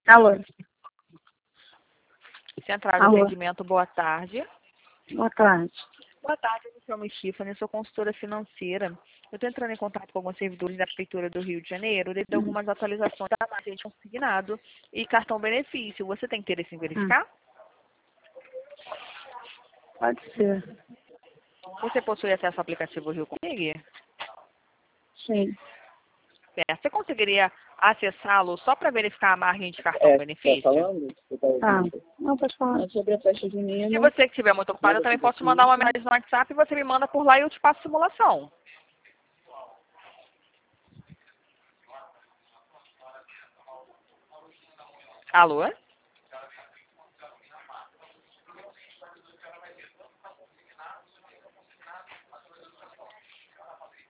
Alô? Central de Alô? Atendimento, boa tarde. Boa tarde. Boa tarde, eu me chamo Stephanie, sou consultora financeira. Eu estou entrando em contato com alguns servidores da Prefeitura do Rio de Janeiro, devido a algumas atualizações da margem de consignado e cartão benefício. Você tem interesse em verificar? Pode ser. Você possui acesso ao aplicativo Rio Comigo? Sim. Você conseguiria acessá-lo só para verificar a margem de cartão benefício? Tá. Não, pode falar. Sobre a festa junina. Se você estiver muito ocupado, eu também posso te mandar uma mensagem no WhatsApp e você me manda por lá e eu te passo simulação. Alô?